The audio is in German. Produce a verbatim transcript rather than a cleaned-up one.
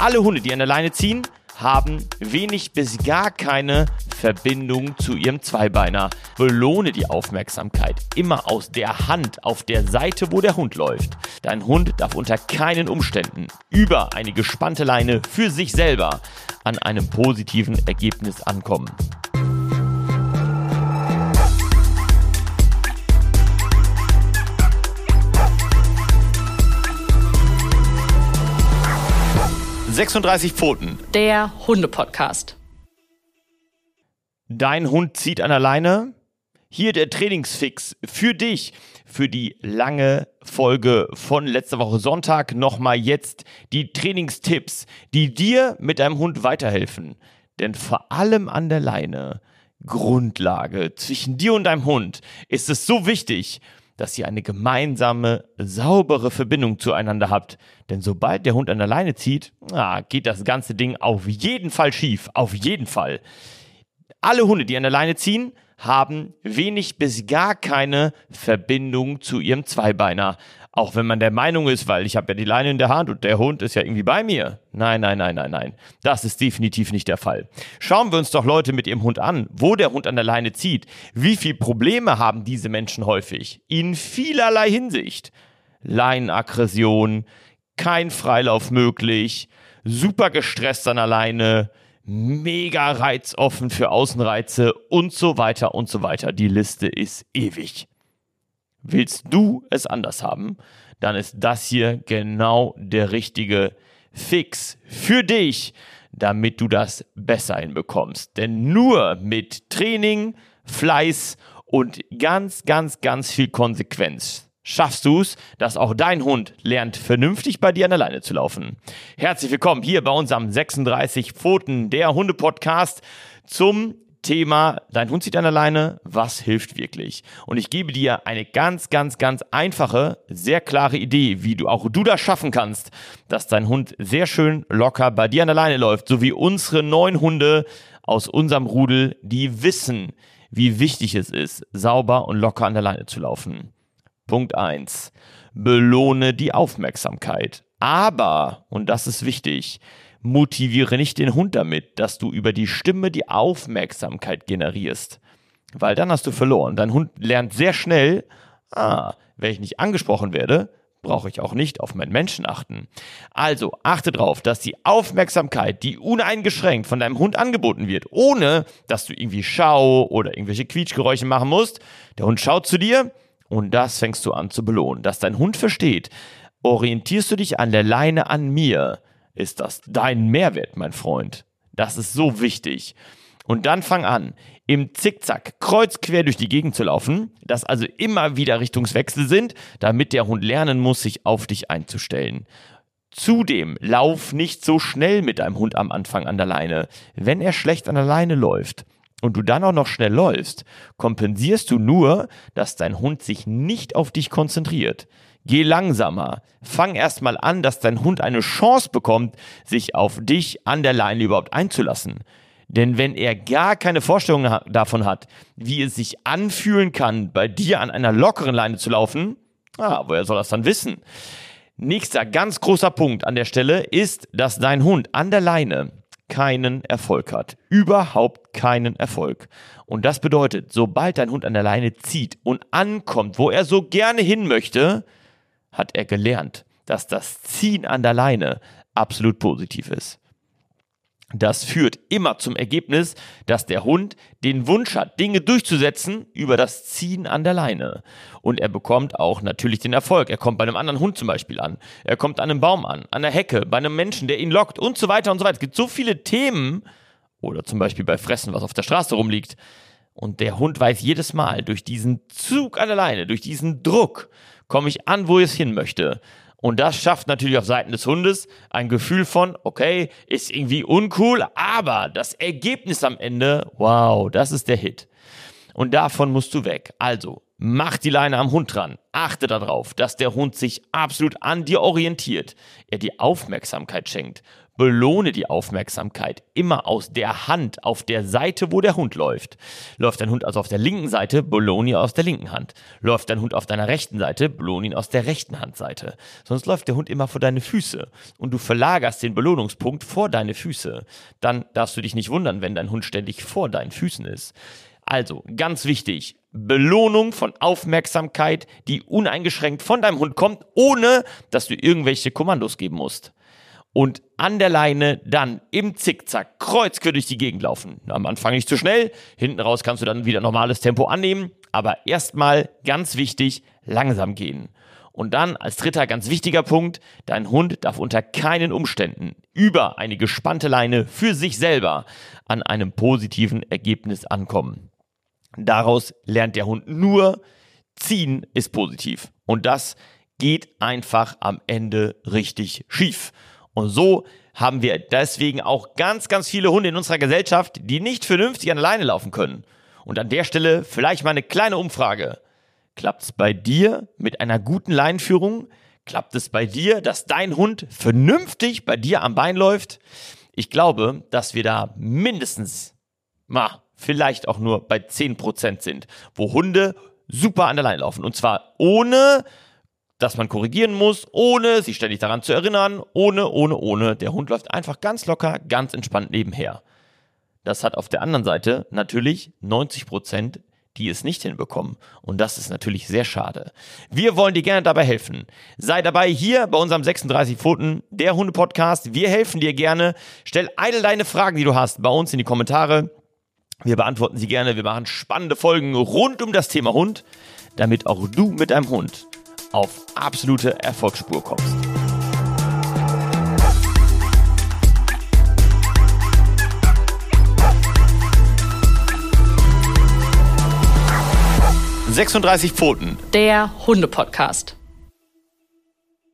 Alle Hunde, die an der Leine ziehen, haben wenig bis gar keine Verbindung zu ihrem Zweibeiner. Belohne die Aufmerksamkeit immer aus der Hand auf der Seite, wo der Hund läuft. Dein Hund darf unter keinen Umständen über eine gespannte Leine für sich selber an einem positiven Ergebnis ankommen. sechsunddreißig Pfoten. Der Hunde-Podcast. Dein Hund zieht an der Leine. Hier der Trainingsfix für dich, für die lange Folge von letzter Woche Sonntag. Nochmal jetzt die Trainingstipps, die dir mit deinem Hund weiterhelfen. Denn vor allem an der Leine, Grundlage zwischen dir und deinem Hund, ist es so wichtig, dass ihr eine gemeinsame, saubere Verbindung zueinander habt. Denn sobald der Hund an der Leine zieht, ah, geht das ganze Ding auf jeden Fall schief. Auf jeden Fall. Alle Hunde, die an der Leine ziehen, haben wenig bis gar keine Verbindung zu ihrem Zweibeiner. Auch wenn man der Meinung ist, weil ich habe ja die Leine in der Hand und der Hund ist ja irgendwie bei mir. Nein, nein, nein, nein, nein. Das ist definitiv nicht der Fall. Schauen wir uns doch Leute mit ihrem Hund an, wo der Hund an der Leine zieht. Wie viele Probleme haben diese Menschen häufig? In vielerlei Hinsicht. Leinenaggression, kein Freilauf möglich, super gestresst an der Leine, mega reizoffen für Außenreize und so weiter und so weiter. Die Liste ist ewig. Willst du es anders haben, dann ist das hier genau der richtige Fix für dich, damit du das besser hinbekommst. Denn nur mit Training, Fleiß und ganz, ganz, ganz viel Konsequenz schaffst du es, dass auch dein Hund lernt, vernünftig bei dir an der Leine zu laufen. Herzlich willkommen hier bei uns am sechsunddreißig Pfoten, der Hunde-Podcast zum Thema, dein Hund zieht an der Leine, was hilft wirklich? Und ich gebe dir eine ganz, ganz, ganz einfache, sehr klare Idee, wie du auch du das schaffen kannst, dass dein Hund sehr schön locker bei dir an der Leine läuft, so wie unsere neun Hunde aus unserem Rudel, die wissen, wie wichtig es ist, sauber und locker an der Leine zu laufen. Punkt eins. Belohne die Aufmerksamkeit. Aber, und das ist wichtig, motiviere nicht den Hund damit, dass du über die Stimme die Aufmerksamkeit generierst. Weil dann hast du verloren. Dein Hund lernt sehr schnell, ah, wenn ich nicht angesprochen werde, brauche ich auch nicht auf meinen Menschen achten. Also achte darauf, dass die Aufmerksamkeit, die uneingeschränkt von deinem Hund angeboten wird, ohne dass du irgendwie Schau oder irgendwelche Quietschgeräusche machen musst. Der Hund schaut zu dir und das fängst du an zu belohnen. Dass dein Hund versteht, orientierst du dich an der Leine an mir, ist das dein Mehrwert, mein Freund. Das ist so wichtig. Und dann fang an, im Zickzack kreuz quer durch die Gegend zu laufen, dass also immer wieder Richtungswechsel sind, damit der Hund lernen muss, sich auf dich einzustellen. Zudem lauf nicht so schnell mit deinem Hund am Anfang an der Leine. Wenn er schlecht an der Leine läuft und du dann auch noch schnell läufst, kompensierst du nur, dass dein Hund sich nicht auf dich konzentriert. Geh langsamer. Fang erstmal an, dass dein Hund eine Chance bekommt, sich auf dich an der Leine überhaupt einzulassen. Denn wenn er gar keine Vorstellung ha- davon hat, wie es sich anfühlen kann, bei dir an einer lockeren Leine zu laufen, ah, woher soll das dann wissen? Nächster ganz großer Punkt an der Stelle ist, dass dein Hund an der Leine keinen Erfolg hat. Überhaupt keinen Erfolg. Und das bedeutet, sobald dein Hund an der Leine zieht und ankommt, wo er so gerne hin möchte, hat er gelernt, dass das Ziehen an der Leine absolut positiv ist. Das führt immer zum Ergebnis, dass der Hund den Wunsch hat, Dinge durchzusetzen über das Ziehen an der Leine. Und er bekommt auch natürlich den Erfolg. Er kommt bei einem anderen Hund zum Beispiel an. Er kommt an einem Baum an, an der Hecke, bei einem Menschen, der ihn lockt und so weiter und so weiter. Es gibt so viele Themen, oder zum Beispiel bei Fressen, was auf der Straße rumliegt. Und der Hund weiß jedes Mal, durch diesen Zug an der Leine, durch diesen Druck, komme ich an, wo ich hin möchte. Und das schafft natürlich auf Seiten des Hundes ein Gefühl von, okay, ist irgendwie uncool, aber das Ergebnis am Ende, wow, das ist der Hit. Und davon musst du weg. Also, Mach die Leine am Hund dran. Achte darauf, dass der Hund sich absolut an dir orientiert, er dir Aufmerksamkeit schenkt. Belohne die Aufmerksamkeit immer aus der Hand auf der Seite, wo der Hund läuft. Läuft dein Hund also auf der linken Seite, belohne ihn aus der linken Hand. Läuft dein Hund auf deiner rechten Seite, belohne ihn aus der rechten Handseite. Sonst läuft der Hund immer vor deine Füße und du verlagerst den Belohnungspunkt vor deine Füße. Dann darfst du dich nicht wundern, wenn dein Hund ständig vor deinen Füßen ist. Also, ganz wichtig, Belohnung von Aufmerksamkeit, die uneingeschränkt von deinem Hund kommt, ohne dass du irgendwelche Kommandos geben musst. Und an der Leine dann im Zickzack kreuzquer durch die Gegend laufen. Am Anfang nicht zu schnell, hinten raus kannst du dann wieder normales Tempo annehmen, aber erstmal ganz wichtig, langsam gehen. Und dann als dritter ganz wichtiger Punkt, dein Hund darf unter keinen Umständen über eine gespannte Leine für sich selber an einem positiven Ergebnis ankommen. Daraus lernt der Hund nur, ziehen ist positiv. Und das geht einfach am Ende richtig schief. Und so haben wir deswegen auch ganz, ganz viele Hunde in unserer Gesellschaft, die nicht vernünftig an der Leine laufen können. Und an der Stelle vielleicht mal eine kleine Umfrage. Klappt es bei dir mit einer guten Leinenführung? Klappt es bei dir, dass dein Hund vernünftig bei dir am Bein läuft? Ich glaube, dass wir da mindestens, na, vielleicht auch nur bei zehn Prozent sind, wo Hunde super an der Leine laufen. Und zwar ohne, dass man korrigieren muss, ohne sich ständig daran zu erinnern, ohne, ohne, ohne. Der Hund läuft einfach ganz locker, ganz entspannt nebenher. Das hat auf der anderen Seite natürlich neunzig Prozent, die es nicht hinbekommen. Und das ist natürlich sehr schade. Wir wollen dir gerne dabei helfen. Sei dabei hier bei unserem sechsunddreißig Pfoten, der Hunde-Podcast. Wir helfen dir gerne. Stell all deine Fragen, die du hast, bei uns in die Kommentare. Wir beantworten sie gerne. Wir machen spannende Folgen rund um das Thema Hund, damit auch du mit deinem Hund auf absolute Erfolgsspur kommst. sechsunddreißig Pfoten. Der Hunde-Podcast.